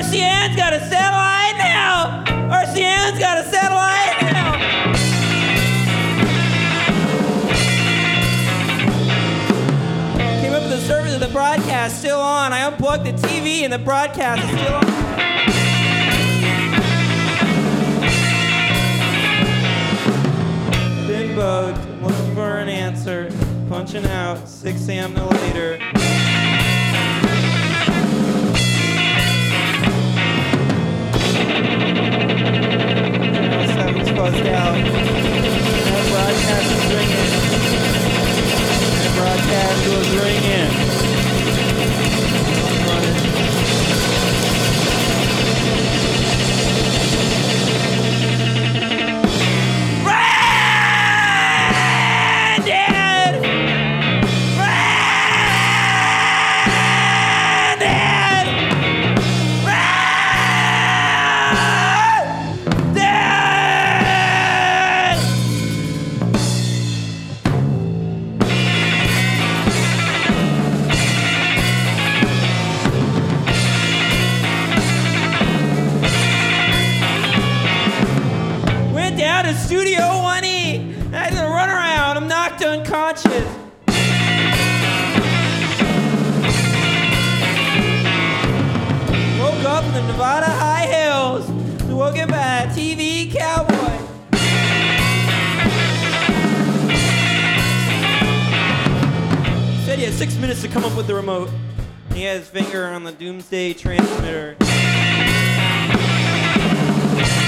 RCN's got a satellite now! RCN's got a satellite now! Came up with the service of the broadcast still on. I unplugged the TV and the broadcast is still on. Big bugged, looking for an answer. Punching out, 6 a.m. to later. Seven's buzzed out. That broadcast is ringing. That broadcast was ringing. Studio 1E. I had to run around. I'm knocked unconscious. Woke up in the Nevada high hills. Woken by a TV cowboy. Said he had 6 minutes to come up with the remote. He had his finger on the doomsday transmitter.